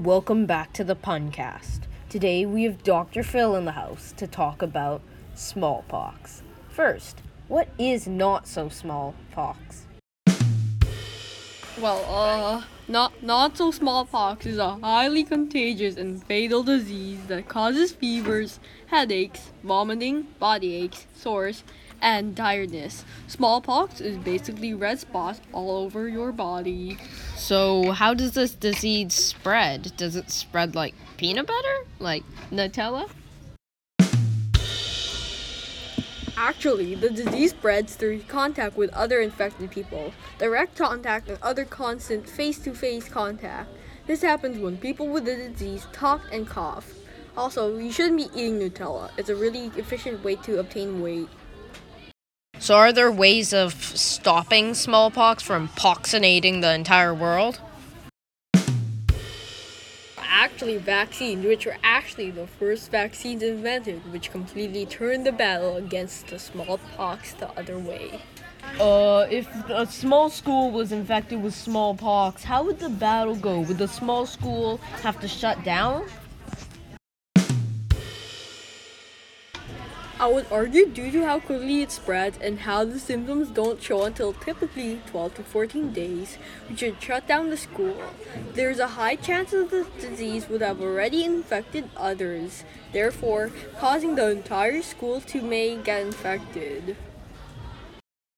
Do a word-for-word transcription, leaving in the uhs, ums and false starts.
Welcome back to the Puncast. Today we have Doctor Phil in the house to talk about smallpox. First, what is not so smallpox? Well, uh, not not so smallpox is a highly contagious and fatal disease that causes fevers, headaches, vomiting, body aches, sores, and tiredness. Smallpox is basically red spots all over your body. So, how does this disease spread? Does it spread like peanut butter? Like Nutella? Actually, the disease spreads through contact with other infected people, direct contact, and other constant face-to-face contact. This happens when people with the disease talk and cough. Also, you shouldn't be eating Nutella. It's a really efficient way to obtain weight. So, are there ways of stopping smallpox from poxinating the entire world? Actually, vaccines, which were actually the first vaccines invented, which completely turned the battle against the smallpox the other way. Uh, if a small school was infected with smallpox, how would the battle go? Would the small school have to shut down? I would argue due to how quickly it spreads and how the symptoms don't show until typically twelve to fourteen days, we should shut down the school. There's a high chance that the disease would have already infected others, therefore causing the entire school to may get infected.